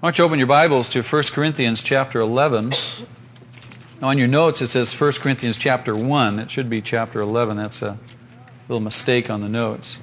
Why don't you open your Bibles to 1 Corinthians chapter 11. Now on your notes it says 1 Corinthians chapter 1. It should be chapter 11. That's a little mistake on the notes.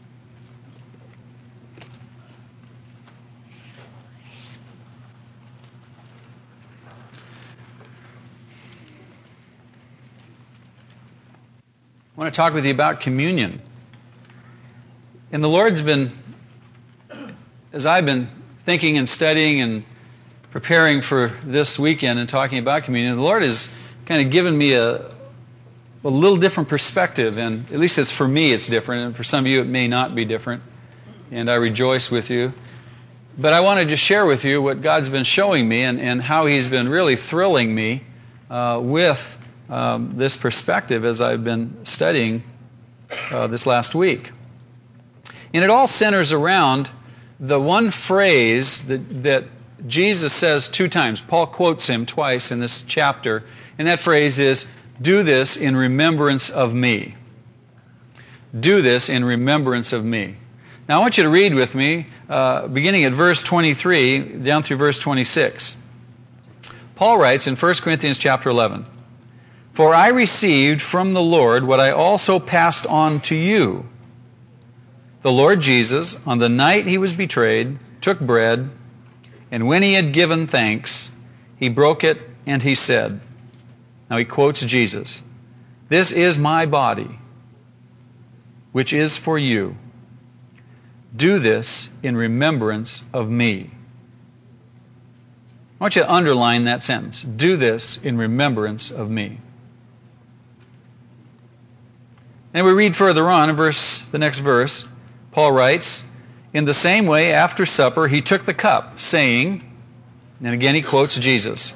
I want to talk with you about communion. And the Lord's been, as I've been thinking and studying and preparing for this weekend and talking about communion, the Lord has kind of given me a little different perspective, and at least it's for me it's different, and for some of you it may not be different, and I rejoice with you. But I wanted to share with you what God's been showing me and how He's been really thrilling me with this perspective as I've been studying this last week. And it all centers around the one phrase that Jesus says two times. Paul quotes him twice in this chapter, and that phrase is, "Do this in remembrance of me." Do this in remembrance of me. Now I want you to read with me, beginning at verse 23 down through verse 26. Paul writes in 1 Corinthians chapter 11, "For I received from the Lord what I also passed on to you. The Lord Jesus, on the night He was betrayed, took bread, and when He had given thanks, He broke it and He said," now he quotes Jesus, "This is my body, which is for you. Do this in remembrance of me." I want you to underline that sentence. Do this in remembrance of me. And we read further on in the next verse, Paul writes, "In the same way, after supper, He took the cup, saying," and again he quotes Jesus,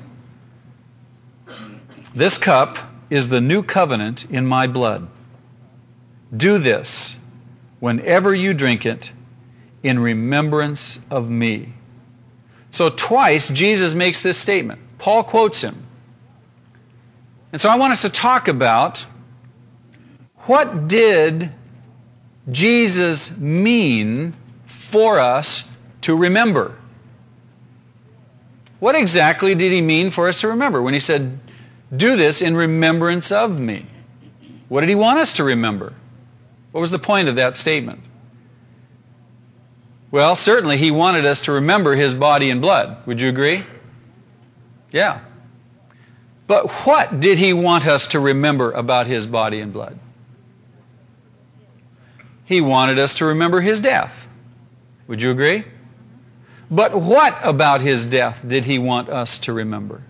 "This cup is the new covenant in my blood. Do this whenever you drink it in remembrance of me." So twice Jesus makes this statement. Paul quotes him. And so I want us to talk about what did Jesus mean for us to remember? What exactly did He mean for us to remember when He said, "Do this in remembrance of me"? What did He want us to remember? What was the point of that statement? Well, certainly He wanted us to remember His body and blood. Would you agree? Yeah. But what did He want us to remember about His body and blood? He wanted us to remember His death. Would you agree? But what about His death did He want us to remember?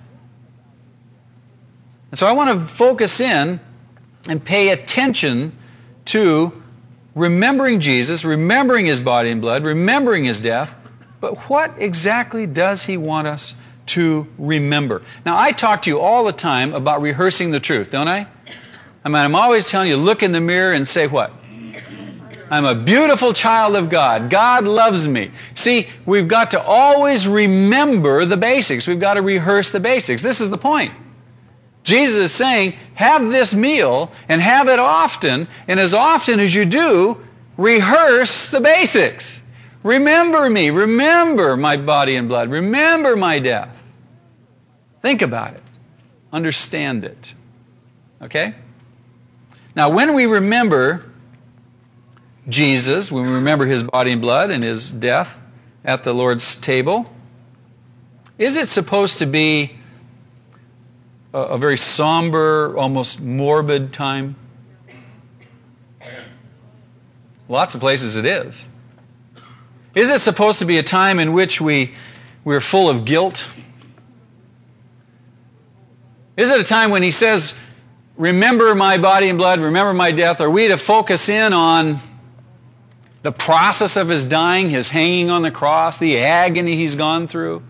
And so I want to focus in and pay attention to remembering Jesus, remembering His body and blood, remembering His death. But what exactly does He want us to remember? Now, I talk to you all the time about rehearsing the truth, don't I? I mean, I'm always telling you, look in the mirror and say what? I'm a beautiful child of God. God loves me. See, we've got to always remember the basics. We've got to rehearse the basics. This is the point. Jesus is saying, have this meal and have it often, and as often as you do, rehearse the basics. Remember me. Remember my body and blood. Remember my death. Think about it. Understand it. Okay? Now, when we remember Jesus, when we remember His body and blood and His death at the Lord's table, is it supposed to be a very somber, almost morbid time? Lots of places it is. Is it supposed to be a time in which we're full of guilt? Is it a time when He says, "Remember my body and blood, remember my death"? Are we to focus in on the process of His dying, His hanging on the cross, the agony He's gone through?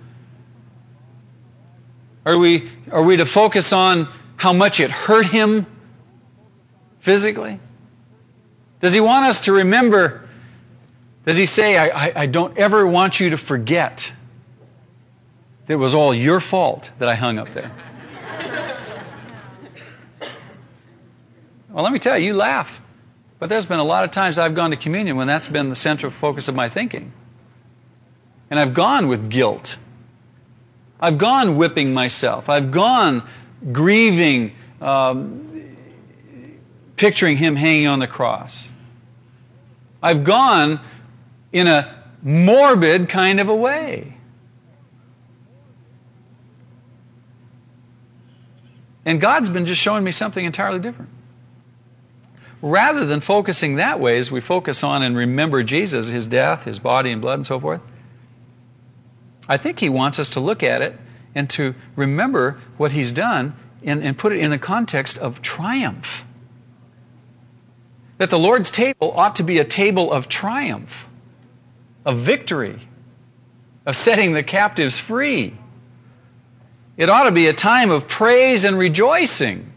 Are we to focus on how much it hurt Him physically? Does He want us to remember? Does He say, I don't ever want you to forget that it was all your fault that I hung up there? Well, let me tell you, you laugh. But there's been a lot of times I've gone to communion when that's been the central focus of my thinking. And I've gone with guilt I've gone whipping myself. I've gone grieving, picturing Him hanging on the cross. I've gone in a morbid kind of a way. And God's been just showing me something entirely different. Rather than focusing that way as we focus on and remember Jesus, His death, His body and blood and so forth, I think He wants us to look at it and to remember what He's done and put it in the context of triumph. That the Lord's table ought to be a table of triumph, of victory, of setting the captives free. It ought to be a time of praise and rejoicing.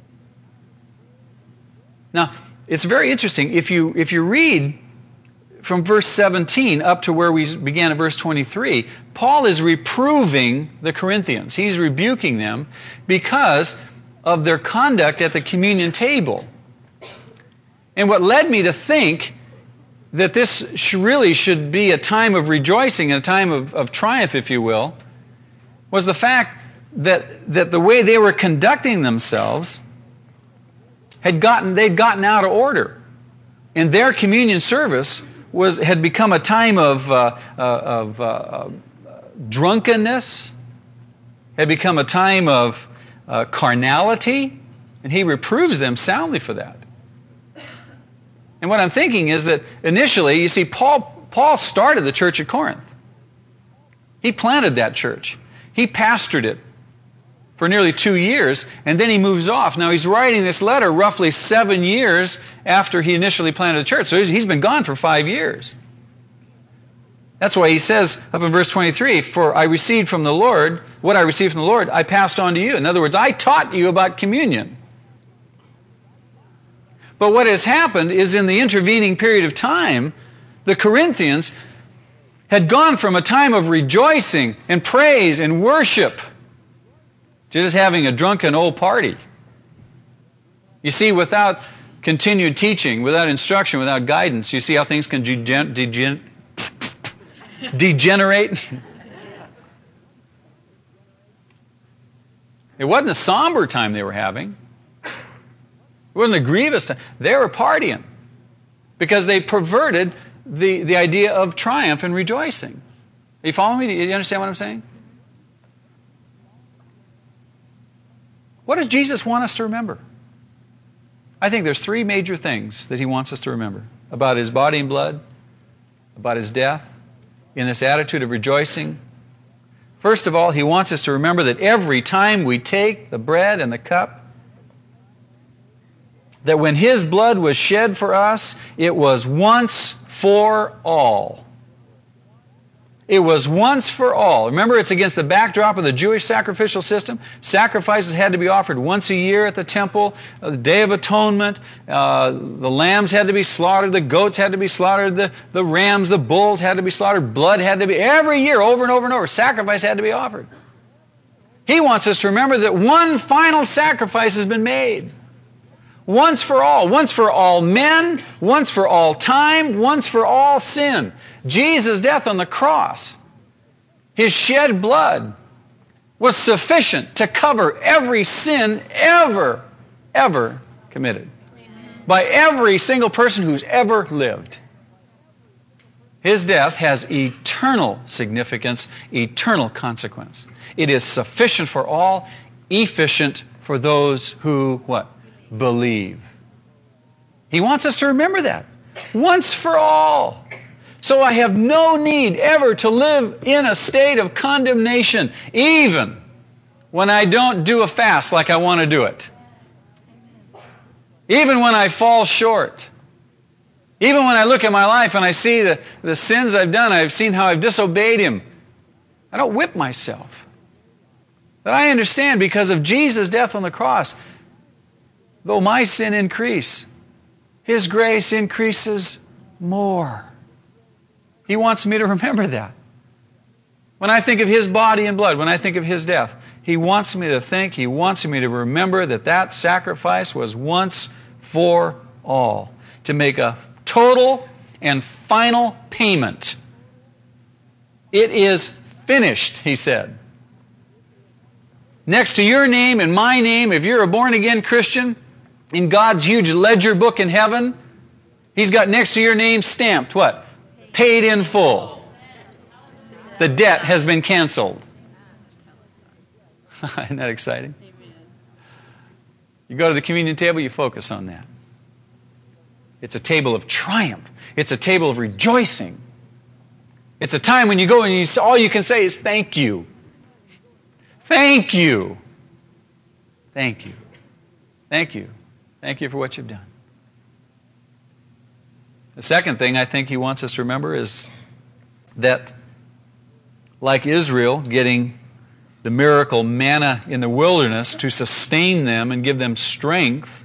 Now, it's very interesting. If you read from verse 17 up to where we began at verse 23, Paul is reproving the Corinthians. He's rebuking them because of their conduct at the communion table. And what led me to think that this really should be a time of rejoicing, a time of triumph, if you will, was the fact that the way they were conducting themselves they'd gotten out of order. And their communion service had become a time of drunkenness, had become a time of carnality, and he reproves them soundly for that. And what I'm thinking is that initially, you see, Paul started the church at Corinth. He planted that church. He pastored it for nearly 2 years, and then he moves off. Now, he's writing this letter roughly 7 years after he initially planted the church, so he's been gone for 5 years. That's why he says up in verse 23, "For I received from the Lord, what I received from the Lord, I passed on to you." In other words, I taught you about communion. But what has happened is in the intervening period of time, the Corinthians had gone from a time of rejoicing and praise and worship to just having a drunken old party. You see, without continued teaching, without instruction, without guidance, you see how things can degenerate? It wasn't a somber time they were having. It wasn't a grievous time. They were partying because they perverted the idea of triumph and rejoicing. Are you following me? Do you understand what I'm saying? What does Jesus want us to remember? I think there's 3 major things that He wants us to remember about His body and blood, about His death, in this attitude of rejoicing. First of all, He wants us to remember that every time we take the bread and the cup, that when His blood was shed for us, it was once for all. It was once for all. Remember, it's against the backdrop of the Jewish sacrificial system. Sacrifices had to be offered once a year at the temple, the Day of Atonement. The lambs had to be slaughtered. The goats had to be slaughtered. The rams, the bulls had to be slaughtered. Blood had to be, every year, over and over and over, sacrifice had to be offered. He wants us to remember that one final sacrifice has been made. Once for all men, once for all time, once for all sin. Jesus' death on the cross, His shed blood, was sufficient to cover every sin ever committed by every single person who's ever lived. His death has eternal significance, eternal consequence. It is sufficient for all, efficient for those who, what? Believe. He wants us to remember that. Once for all. So I have no need ever to live in a state of condemnation, even when I don't do a fast like I want to do it. Even when I fall short. Even when I look at my life and I see the sins I've done, I've seen how I've disobeyed Him. I don't whip myself. But I understand because of Jesus' death on the cross, though my sin increase, His grace increases more. He wants me to remember that. When I think of His body and blood, when I think of His death, He wants me to think, He wants me to remember that sacrifice was once for all, to make a total and final payment. It is finished, He said. Next to your name and my name, if you're a born-again Christian, in God's huge ledger book in heaven, He's got next to your name stamped, what? Paid in full. The debt has been canceled. Isn't that exciting? You go to the communion table, you focus on that. It's a table of triumph. It's a table of rejoicing. It's a time when you go and all you can say is thank you. Thank you. Thank you. Thank you. Thank you for what you've done. The second thing I think He wants us to remember is that, like Israel getting the miracle manna in the wilderness to sustain them and give them strength,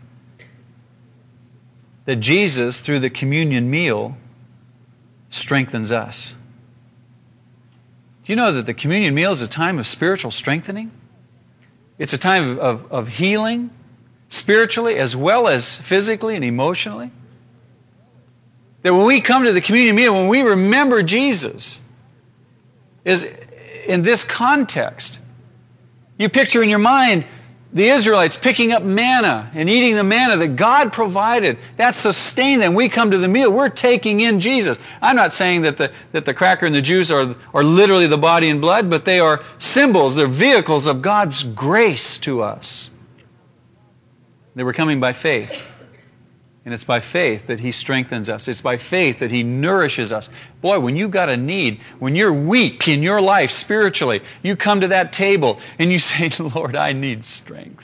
that Jesus, through the communion meal, strengthens us. Do you know that the communion meal is a time of spiritual strengthening? It's a time of healing, spiritually as well as physically and emotionally. That when we come to the communion meal, when we remember Jesus, is in this context. You picture in your mind the Israelites picking up manna and eating the manna that God provided. That sustained them. We come to the meal, we're taking in Jesus. I'm not saying that the cracker and the juice are literally the body and blood, but they are symbols, they're vehicles of God's grace to us. They were coming by faith. And it's by faith that He strengthens us. It's by faith that He nourishes us. Boy, when you've got a need, when you're weak in your life spiritually, you come to that table and you say, Lord, I need strength.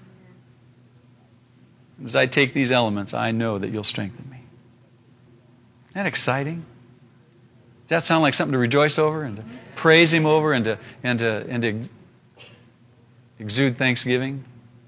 As I take these elements, I know that You'll strengthen me. Isn't that exciting? Does that sound like something to rejoice over and to praise Him over and to exude thanksgiving?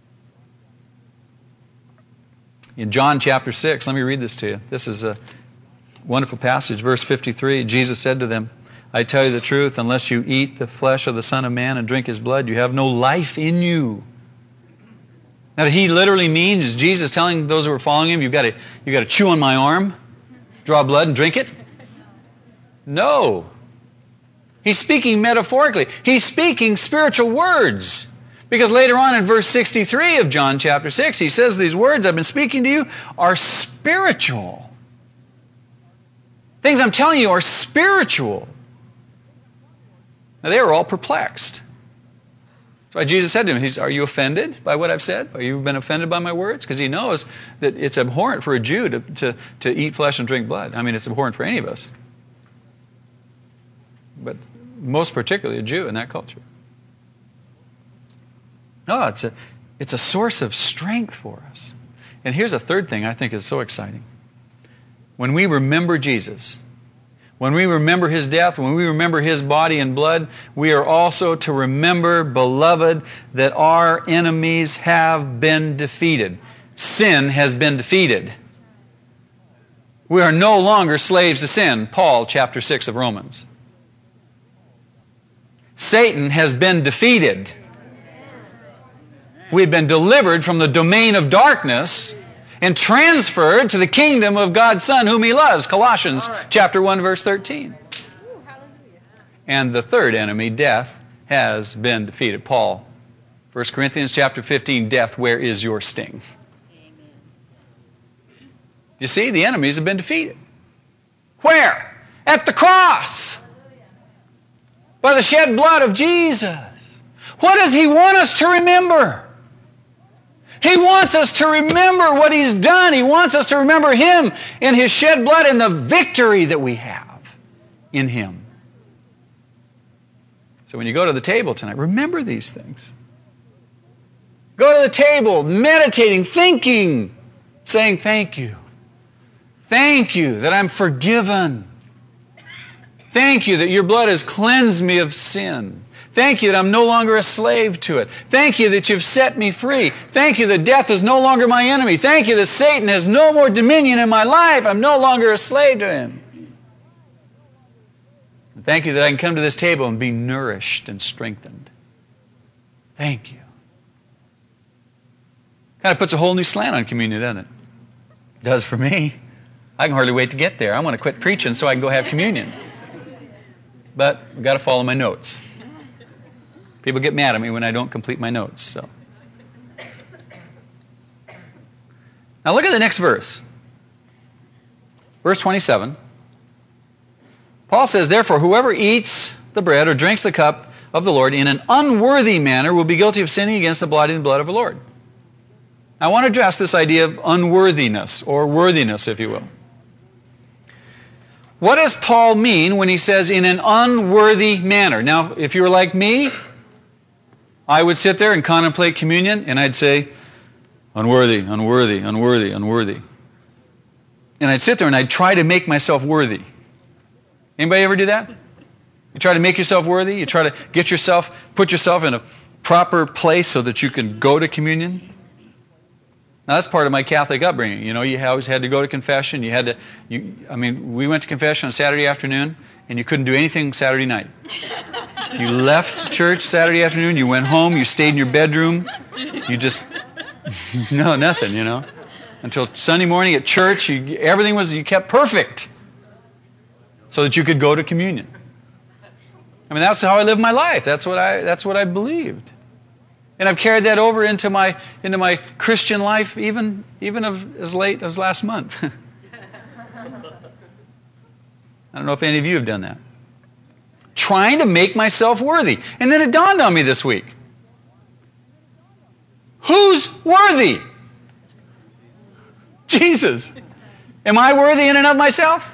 In John chapter 6, let me read this to you. This is a wonderful passage. Verse 53, Jesus said to them, I tell you the truth, unless you eat the flesh of the Son of Man and drink His blood, you have no life in you. Now, He literally means, is Jesus telling those who are following Him, you've got to chew on my arm, draw blood and drink it? No. He's speaking metaphorically. He's speaking spiritual words. Because later on in verse 63 of John chapter 6, He says these words I've been speaking to you are spiritual. Things I'm telling you are spiritual. Now they were all perplexed. That's why Jesus said to him, are you offended by what I've said? Have you been offended by my words? Because He knows that it's abhorrent for a Jew to eat flesh and drink blood. I mean, it's abhorrent for any of us. But most particularly a Jew in that culture. No, it's a source of strength for us. And here's a third thing I think is so exciting. When we remember Jesus, when we remember His death, when we remember His body and blood, we are also to remember, beloved, that our enemies have been defeated. Sin has been defeated. We are no longer slaves to sin. Paul, chapter 6 of Romans. Satan has been defeated. We've been delivered from the domain of darkness and transferred to the kingdom of God's Son whom He loves. Colossians chapter 1 verse 13. And the third enemy, death, has been defeated. Paul, 1 Corinthians chapter 15, death, where is your sting? You see, the enemies have been defeated. Where? At the cross. By the shed blood of Jesus. What does He want us to remember? He wants us to remember what He's done. He wants us to remember Him and His shed blood and the victory that we have in Him. So when you go to the table tonight, remember these things. Go to the table, meditating, thinking, saying, thank you. Thank you that I'm forgiven. Thank you that your blood has cleansed me of sin. Thank you that I'm no longer a slave to it. Thank you that you've set me free. Thank you that death is no longer my enemy. Thank you that Satan has no more dominion in my life. I'm no longer a slave to him. And thank you that I can come to this table and be nourished and strengthened. Thank you. Kind of puts a whole new slant on communion, doesn't it? It does for me. I can hardly wait to get there. I want to quit preaching so I can go have communion. But I've got to follow my notes. People get mad at me when I don't complete my notes. So, now look at the next verse. Verse 27. Paul says, therefore, whoever eats the bread or drinks the cup of the Lord in an unworthy manner will be guilty of sinning against the body and blood of the Lord. I want to address this idea of unworthiness, or worthiness, if you will. What does Paul mean when he says in an unworthy manner? Now, if you were like me, I would sit there and contemplate communion, and I'd say, unworthy, unworthy, unworthy, unworthy. And I'd sit there and I'd try to make myself worthy. Anybody ever do that? You try to make yourself worthy? You try to put yourself in a proper place so that you can go to communion? Now, that's part of my Catholic upbringing. You know, you always had to go to confession. We went to confession on Saturday afternoon, and you couldn't do anything Saturday night. You left church Saturday afternoon, you went home, you stayed in your bedroom, you just, no, nothing, you know. Until Sunday morning at church, you kept perfect so that you could go to communion. I mean, that's how I lived my life. That's what I believed. And I've carried that over into my Christian life, even of as late as last month. I don't know if any of you have done that. Trying to make myself worthy. And then it dawned on me this week. Who's worthy? Jesus. Am I worthy in and of myself?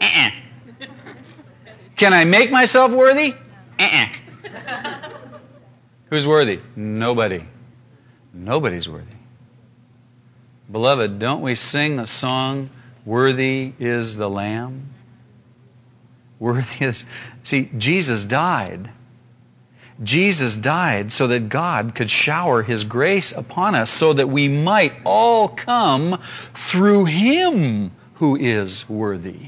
Can I make myself worthy? Who's worthy? Nobody. Nobody's worthy. Beloved, don't we sing the song, Worthy is the Lamb? Worthy is... See, Jesus died. Jesus died so that God could shower His grace upon us so that we might all come through Him who is worthy.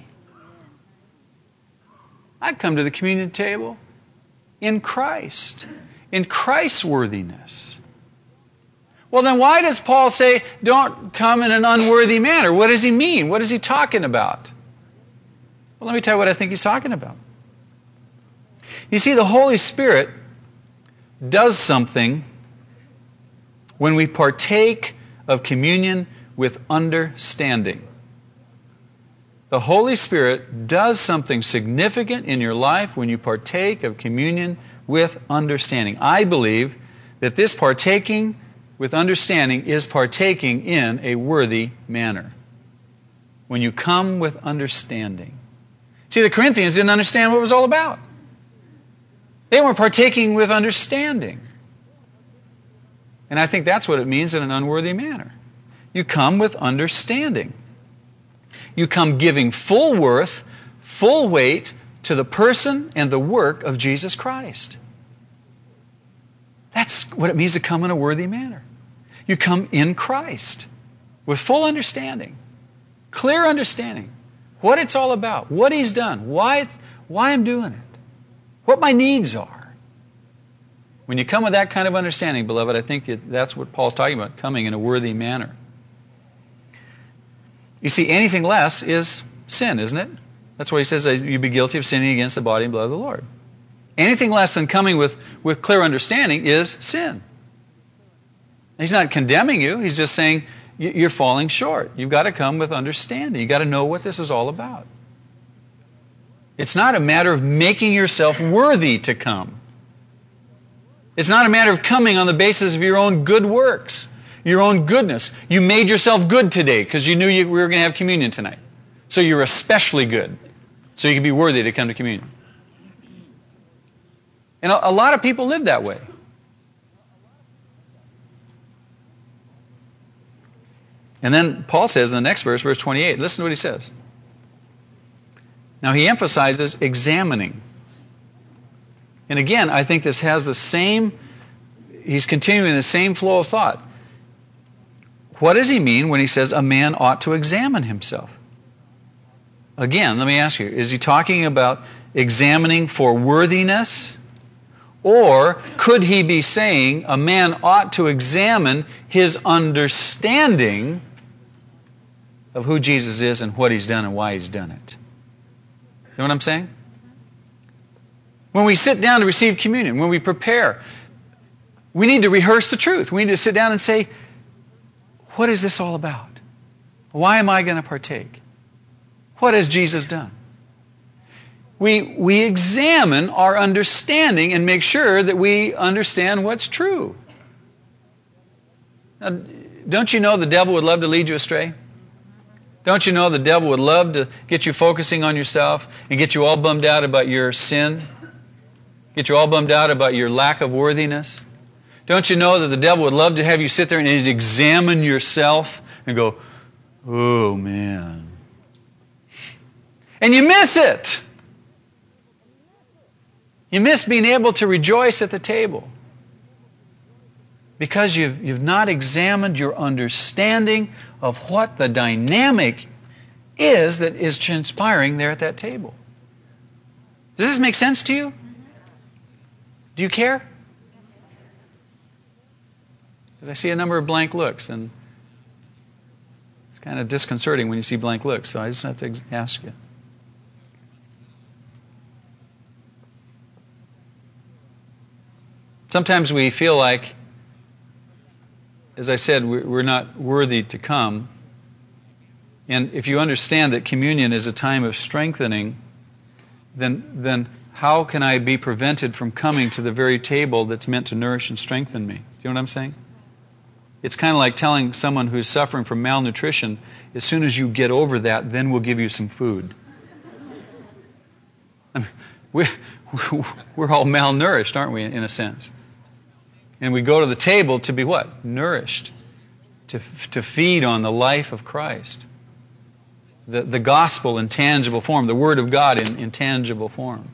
I come to the communion table in Christ. In Christ's worthiness. Well, then why does Paul say, don't come in an unworthy manner? What does he mean? What is he talking about? Well, let me tell you what I think he's talking about. You see, the Holy Spirit does something when we partake of communion with understanding. The Holy Spirit does something significant in your life when you partake of communion with understanding. I believe that this partaking with understanding is partaking in a worthy manner. When you come with understanding. See, the Corinthians didn't understand what it was all about. They weren't partaking with understanding. And I think that's what it means in an unworthy manner. You come with understanding. You come giving full worth, full weight to the person and the work of Jesus Christ. That's what it means to come in a worthy manner. You come in Christ with full understanding, clear understanding, what it's all about, what He's done, why I'm doing it, what my needs are. When you come with that kind of understanding, beloved, I think that's what Paul's talking about, coming in a worthy manner. You see, anything less is sin, isn't it? That's why he says that you'd be guilty of sinning against the body and blood of the Lord. Anything less than coming with clear understanding is sin. He's not condemning you. He's just saying you're falling short. You've got to come with understanding. You've got to know what this is all about. It's not a matter of making yourself worthy to come. It's not a matter of coming on the basis of your own good works, your own goodness. You made yourself good today because you knew we were going to have communion tonight. So you're especially good. So you can be worthy to come to communion. And a lot of people live that way. And then Paul says in the next verse, verse 28, listen to what he says. Now he emphasizes examining. And again, I think this has the same, he's continuing the same flow of thought. What does he mean when he says a man ought to examine himself? Again, let me ask you, is he talking about examining for worthiness? Or could he be saying a man ought to examine his understanding of who Jesus is and what He's done and why He's done it? You know what I'm saying? When we sit down to receive communion, when we prepare, we need to rehearse the truth. We need to sit down and say, what is this all about? Why am I going to partake? What has Jesus done? We examine our understanding and make sure that we understand what's true. Now, don't you know the devil would love to lead you astray? Don't you know the devil would love to get you focusing on yourself and get you all bummed out about your sin? Get you all bummed out about your lack of worthiness? Don't you know that the devil would love to have you sit there and examine yourself and go, oh man. And you miss it. You miss being able to rejoice at the table. Because you've not examined your understanding of what the dynamic is that is transpiring there at that table. Does this make sense to you? Do you care? Because I see a number of blank looks, and it's kind of disconcerting when you see blank looks, so I just have to ask you. Sometimes we feel like, as I said, we're not worthy to come. And if you understand that communion is a time of strengthening, then how can I be prevented from coming to the very table that's meant to nourish and strengthen me? Do you know what I'm saying? It's kind of like telling someone who's suffering from malnutrition, as soon as you get over that, then we'll give you some food. I mean, we're all malnourished, aren't we, in a sense? And we go to the table to be what? Nourished. To feed on the life of Christ. The gospel in tangible form. The Word of God in tangible form.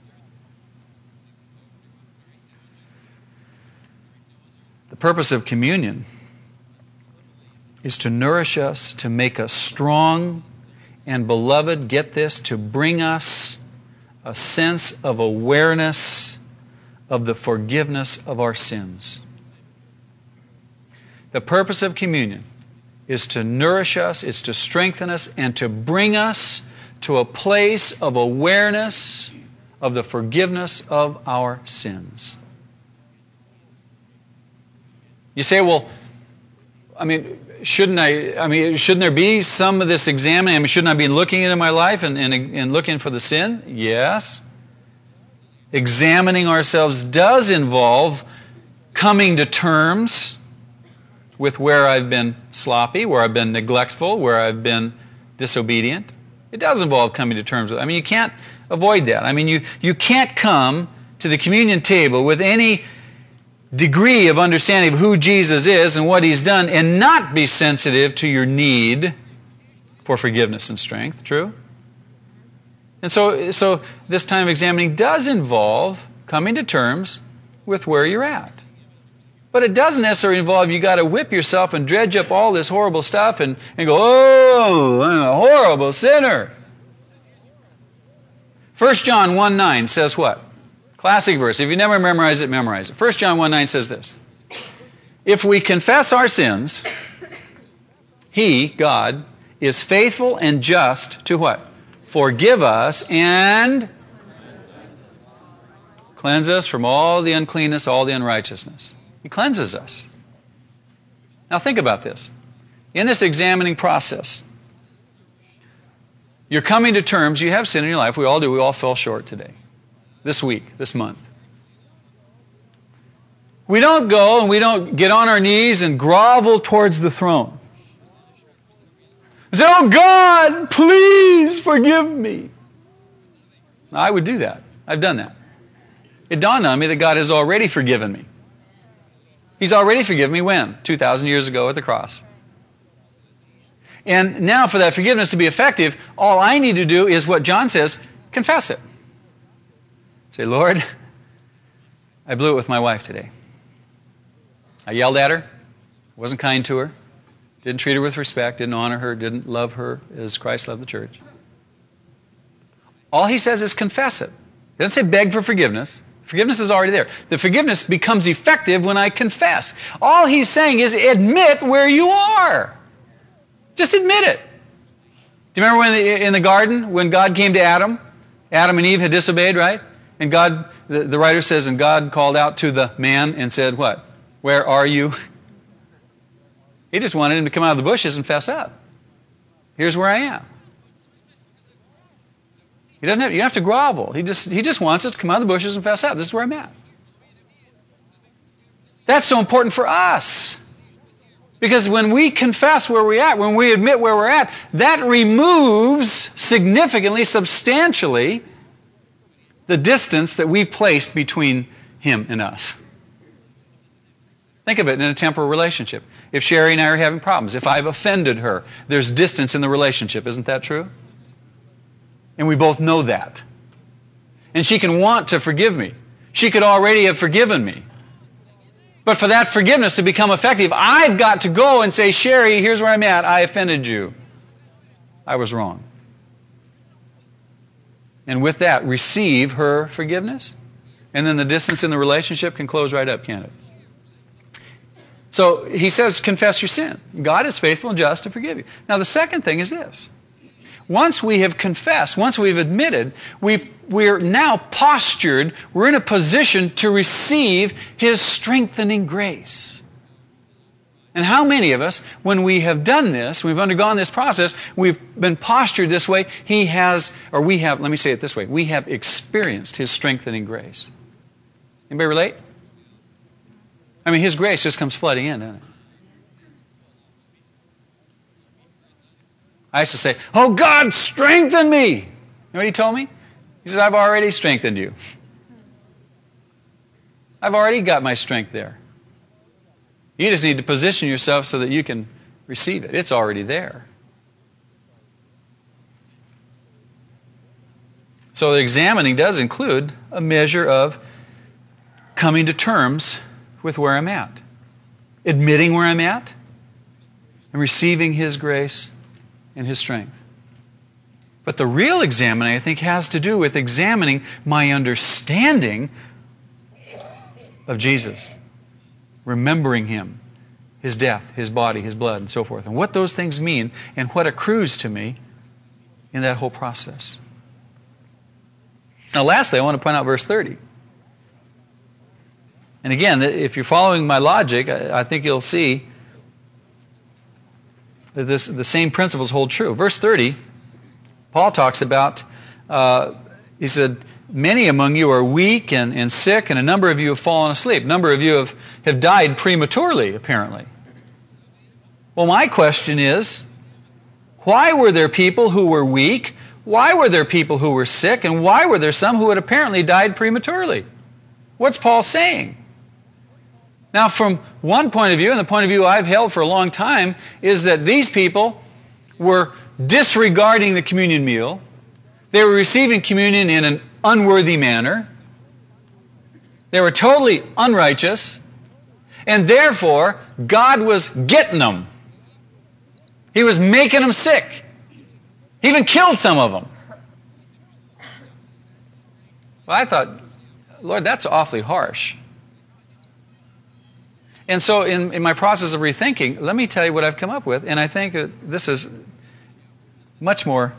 The purpose of communion is to nourish us, to make us strong, and beloved, get this, to bring us a sense of awareness of the forgiveness of our sins. The purpose of communion is to nourish us, is to strengthen us, and to bring us to a place of awareness of the forgiveness of our sins. You say, well, shouldn't there be some of this examining? Shouldn't I be looking into my life and looking for the sin? Yes. Examining ourselves does involve coming to terms with where I've been sloppy, where I've been neglectful, where I've been disobedient. It does involve coming to terms with it. You can't avoid that. You can't come to the communion table with any degree of understanding of who Jesus is and what He's done and not be sensitive to your need for forgiveness and strength. True? And so this time of examining does involve coming to terms with where you're at. But it doesn't necessarily involve you got to whip yourself and dredge up all this horrible stuff and go, oh, I'm a horrible sinner. 1 John 1:9 says what? Classic verse. If you never memorize it, memorize it. 1 John 1:9 says this. If we confess our sins, He, God, is faithful and just to what? Forgive us and cleanse us from all the uncleanness, all the unrighteousness. He cleanses us. Now think about this. In this examining process, you're coming to terms, you have sin in your life, we all do, we all fell short today, this week, this month. We don't go and we don't get on our knees and grovel towards the throne. Say, oh God, please forgive me. I would do that. I've done that. It dawned on me that God has already forgiven me. He's already forgiven me when? 2,000 years ago at the cross. And now for that forgiveness to be effective, all I need to do is what John says, confess it. Say, Lord, I blew it with my wife today. I yelled at her, wasn't kind to her, didn't treat her with respect, didn't honor her, didn't love her as Christ loved the church. All he says is confess it. He doesn't say beg for forgiveness. Forgiveness is already there. The forgiveness becomes effective when I confess. All he's saying is admit where you are. Just admit it. Do you remember when in the garden when God came to Adam? Adam and Eve had disobeyed, right? And God, the writer says, and God called out to the man and said what? Where are you? He just wanted him to come out of the bushes and fess up. Here's where I am. He doesn't have, you don't have to grovel. He just wants us to come out of the bushes and fess up. This is where I'm at. That's so important for us. Because when we confess where we're at, when we admit where we're at, that removes significantly, substantially, the distance that we've placed between Him and us. Think of it in a temporal relationship. If Sherry and I are having problems, if I've offended her, there's distance in the relationship. Isn't that true? And we both know that. And she can want to forgive me. She could already have forgiven me. But for that forgiveness to become effective, I've got to go and say, Sherry, here's where I'm at. I offended you. I was wrong. And with that, receive her forgiveness. And then the distance in the relationship can close right up, can't it? So he says, confess your sin. God is faithful and just to forgive you. Now the second thing is this. Once we have confessed, once we've admitted, we're now postured, we're in a position to receive His strengthening grace. And how many of us, when we have done this, we've undergone this process, we've been postured this way, we have experienced His strengthening grace. Anybody relate? I mean, His grace just comes flooding in, doesn't it? I used to say, oh, God, strengthen me. You know what He told me? He said, I've already strengthened you. I've already got my strength there. You just need to position yourself so that you can receive it. It's already there. So the examining does include a measure of coming to terms with where I'm at. Admitting where I'm at and receiving His grace and His strength. But the real examining, I think, has to do with examining my understanding of Jesus. Remembering Him, His death, His body, His blood, and so forth. And what those things mean and what accrues to me in that whole process. Now lastly, I want to point out verse 30. And again, if you're following my logic, I think you'll see that the same principles hold true. Verse 30, Paul talks about, he said, many among you are weak and sick, and a number of you have fallen asleep. A number of you have died prematurely, apparently. Well, my question is, why were there people who were weak? Why were there people who were sick? And why were there some who had apparently died prematurely? What's Paul saying? Now, from one point of view, and the point of view I've held for a long time, is that these people were disregarding the communion meal. They were receiving communion in an unworthy manner. They were totally unrighteous. And therefore, God was getting them. He was making them sick. He even killed some of them. Well, I thought, Lord, that's awfully harsh. And so in my process of rethinking, let me tell you what I've come up with. And I think that this is much more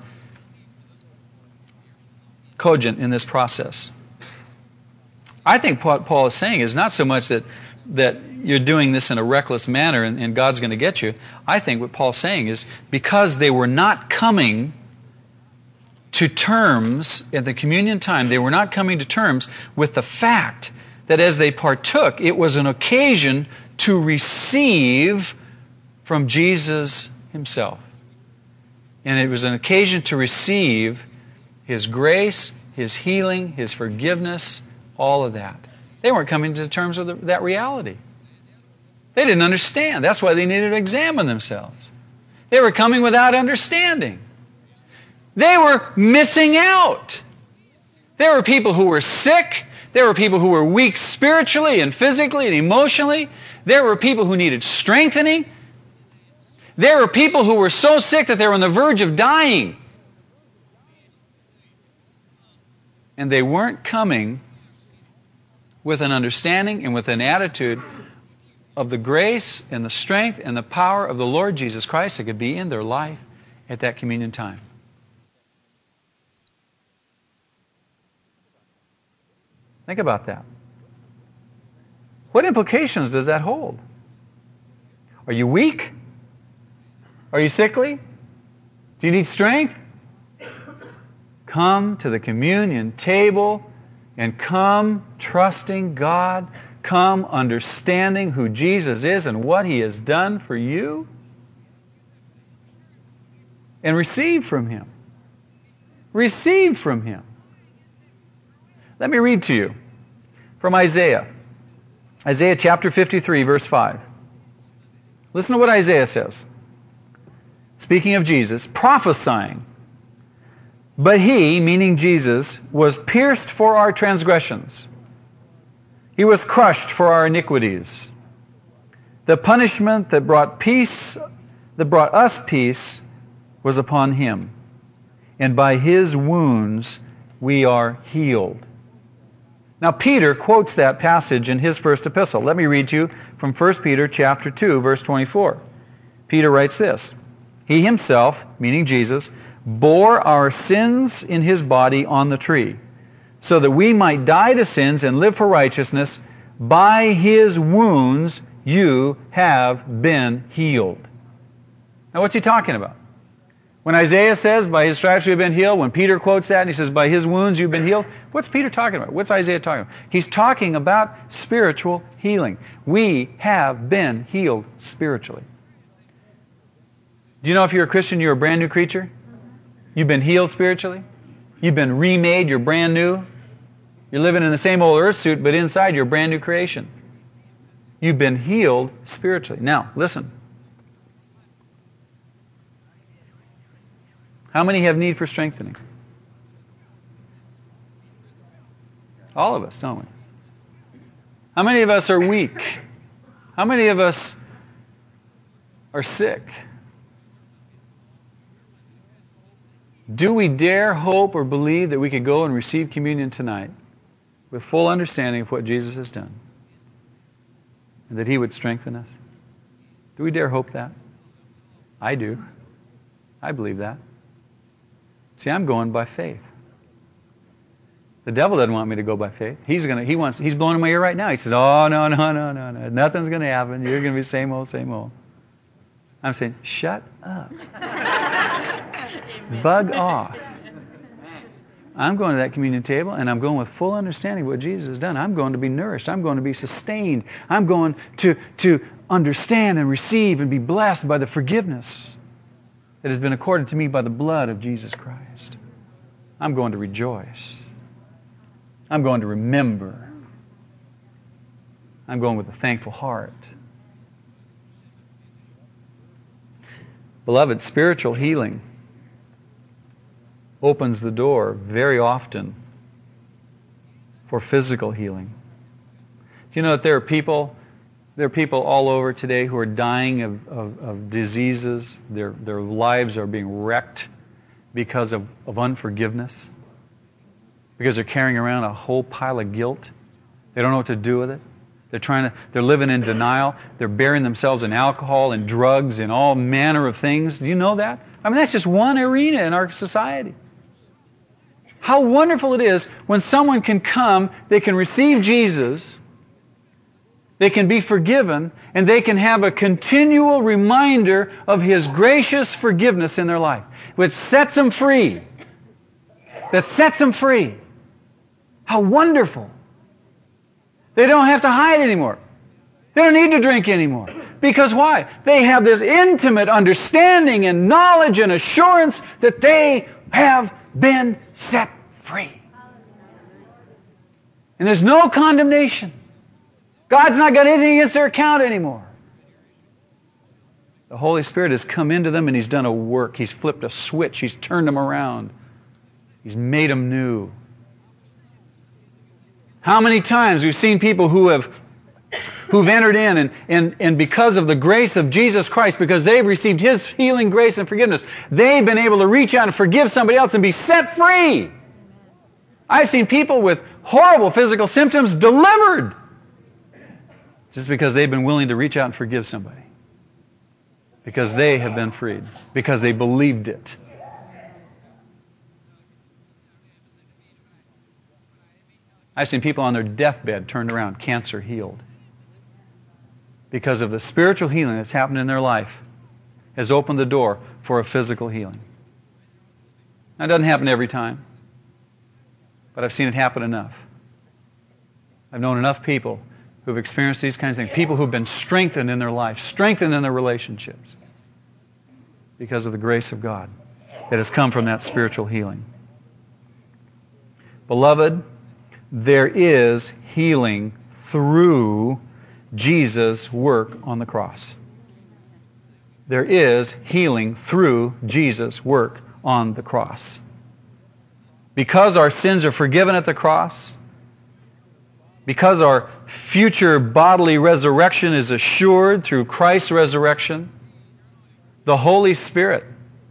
cogent in this process. I think what Paul is saying is not so much that you're doing this in a reckless manner and God's going to get you. I think what Paul's saying is because they were not coming to terms at the communion time, they were not coming to terms with the fact that as they partook, it was an occasion to receive from Jesus Himself. And it was an occasion to receive His grace, His healing, His forgiveness, all of that. They weren't coming to terms with that reality. They didn't understand. That's why they needed to examine themselves. They were coming without understanding. They were missing out. There were people who were sick. There were people who were weak spiritually and physically and emotionally. There were people who needed strengthening. There were people who were so sick that they were on the verge of dying. And they weren't coming with an understanding and with an attitude of the grace and the strength and the power of the Lord Jesus Christ that could be in their life at that communion time. Think about that. What implications does that hold? Are you weak? Are you sickly? Do you need strength? Come to the communion table and come trusting God. Come understanding who Jesus is and what He has done for you. And receive from Him. Receive from Him. Let me read to you from Isaiah. Isaiah chapter 53, verse 5. Listen to what Isaiah says. Speaking of Jesus, prophesying. But He, meaning Jesus, was pierced for our transgressions. He was crushed for our iniquities. The punishment that brought us peace, was upon Him. And by His wounds we are healed. Now Peter quotes that passage in his first epistle. Let me read to you from 1 Peter chapter 2, verse 24. Peter writes this, He Himself, meaning Jesus, bore our sins in His body on the tree, so that we might die to sins and live for righteousness. By His wounds you have been healed. Now what's he talking about? When Isaiah says, by His stripes you've been healed, when Peter quotes that and he says, by His wounds you've been healed, what's Peter talking about? What's Isaiah talking about? He's talking about spiritual healing. We have been healed spiritually. Do you know if you're a Christian, you're a brand new creature? You've been healed spiritually? You've been remade, you're brand new? You're living in the same old earth suit, but inside you're a brand new creation. You've been healed spiritually. Now, listen. How many have need for strengthening? All of us, don't we? How many of us are weak? How many of us are sick? Do we dare hope or believe that we could go and receive communion tonight with full understanding of what Jesus has done and that He would strengthen us? Do we dare hope that? I do. I believe that. See, I'm going by faith. The devil doesn't want me to go by faith. He's blowing in my ear right now. He says, oh, no. Nothing's going to happen. You're going to be same old. I'm saying, shut up. Bug off. I'm going to that communion table and I'm going with full understanding of what Jesus has done. I'm going to be nourished. I'm going to be sustained. I'm going to understand and receive and be blessed by the forgiveness that has been accorded to me by the blood of Jesus Christ. I'm going to rejoice. I'm going to remember. I'm going with a thankful heart. Beloved, spiritual healing opens the door very often for physical healing. Do you know that there are people all over today who are dying of diseases. Their lives are being wrecked because of unforgiveness. Because they're carrying around a whole pile of guilt. They don't know what to do with it. They're living in denial. They're burying themselves in alcohol and drugs and all manner of things. Do you know that? I mean, that's just one arena in our society. How wonderful it is when someone can come, they can receive Jesus, they can be forgiven, and they can have a continual reminder of His gracious forgiveness in their life, which sets them free. That sets them free. How wonderful. They don't have to hide anymore. They don't need to drink anymore. Because why? They have this intimate understanding and knowledge and assurance that they have been set free. And there's no condemnation. God's not got anything against their account anymore. The Holy Spirit has come into them and He's done a work. He's flipped a switch. He's turned them around. He's made them new. How many times we've seen people who've entered in and because of the grace of Jesus Christ, because they've received His healing grace and forgiveness, they've been able to reach out and forgive somebody else and be set free. I've seen people with horrible physical symptoms delivered just because they've been willing to reach out and forgive somebody. Because they have been freed. Because they believed it. I've seen people on their deathbed turned around, cancer healed. because of the spiritual healing that's happened in their life, has opened the door for a physical healing. Now, it doesn't happen every time, but I've seen it happen enough. I've known enough people who've experienced these kinds of things, people who've been strengthened in their life, strengthened in their relationships because of the grace of God that has come from that spiritual healing. Beloved, there is healing through Jesus' work on the cross. There is healing through Jesus' work on the cross. Because our sins are forgiven at the cross, because our future bodily resurrection is assured through Christ's resurrection, the Holy Spirit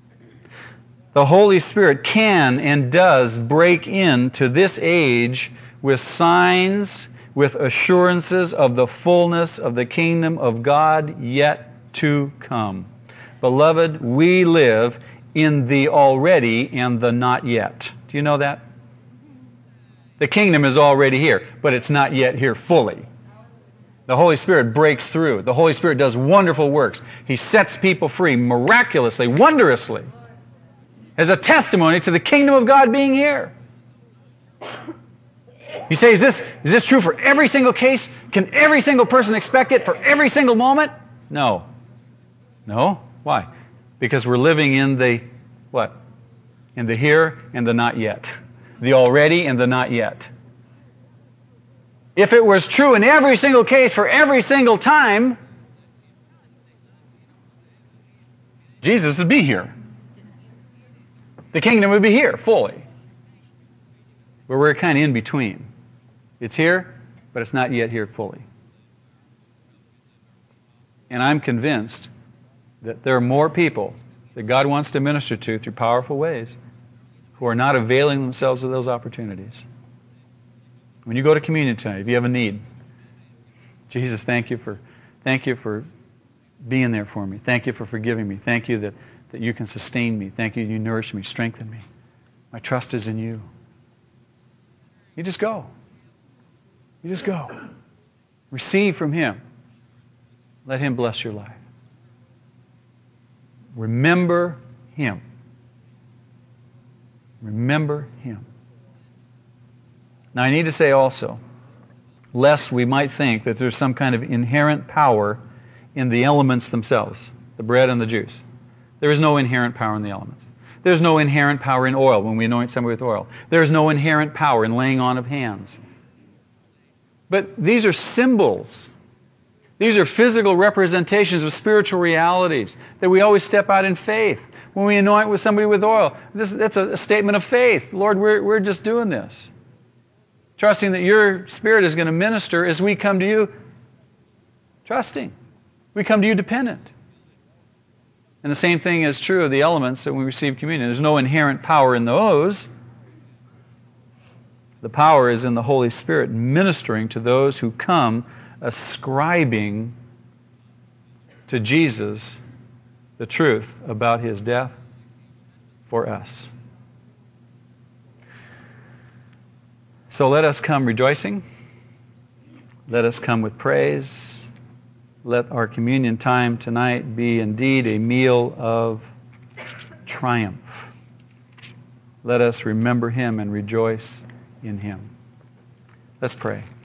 can and does break into this age with signs, with assurances of the fullness of the kingdom of God yet to come. Beloved, we live in the already and the not yet. Do you know that? The kingdom is already here, but it's not yet here fully. The Holy Spirit breaks through. The Holy Spirit does wonderful works. He sets people free miraculously, wondrously, as a testimony to the kingdom of God being here. You say, is this true for every single case? Can every single person expect it for every single moment? No. No? Why? Because we're living in the what? In the here and the not yet. The already and the not yet. If it was true in every single case for every single time, Jesus would be here. The kingdom would be here fully. But we're kind of in between. It's here, but it's not yet here fully. And I'm convinced that there are more people that God wants to minister to through powerful ways who are not availing themselves of those opportunities. When you go to communion tonight, if you have a need, Jesus, thank you for being there for me. Thank you for forgiving me. Thank you that you can sustain me. Thank you nourish me, strengthen me. My trust is in you. You just go. You just go. Receive from Him. Let Him bless your life. Remember Him. Remember Him. Now I need to say also, lest we might think that there's some kind of inherent power in the elements themselves, the bread and the juice. There is no inherent power in the elements. There's no inherent power in oil when we anoint somebody with oil. There's no inherent power in laying on of hands. But these are symbols. These are physical representations of spiritual realities that we always step out in faith. When we anoint with somebody with oil, that's a statement of faith. Lord, we're just doing this. Trusting that your Spirit is going to minister as we come to you trusting. We come to you dependent. And the same thing is true of the elements that we receive communion. There's no inherent power in those. The power is in the Holy Spirit ministering to those who come ascribing to Jesus the truth about His death for us. So let us come rejoicing. Let us come with praise. Let our communion time tonight be indeed a meal of triumph. Let us remember Him and rejoice in Him. Let's pray.